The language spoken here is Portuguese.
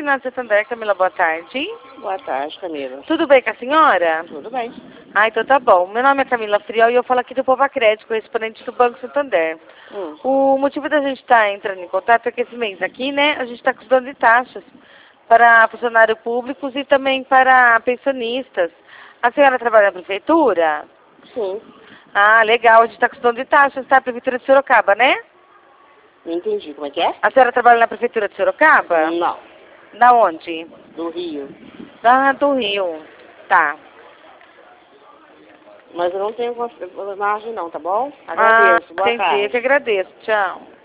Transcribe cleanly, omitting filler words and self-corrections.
Finanças Santander, Camila, boa tarde. Boa tarde, Camila. Tudo bem com a senhora? Tudo bem. Ah, então tá bom. Meu nome é Camila Friol e eu falo aqui do Povo Crédito, correspondente do Banco Santander. O motivo da gente estar entrando em contato é que esse mês aqui, né, a gente está custando de taxas para funcionários públicos e também para pensionistas. A senhora trabalha na prefeitura? Sim. Ah, legal. A gente está custando de taxas, tá? Prefeitura de Sorocaba, né? Não entendi. Como é que é? A senhora trabalha na prefeitura de Sorocaba? Não. Da onde? Do Rio. Do Rio. Tá. Mas eu não tenho margem não, tá bom? Agradeço. Boa Entendi. tarde. Eu que agradeço. Tchau.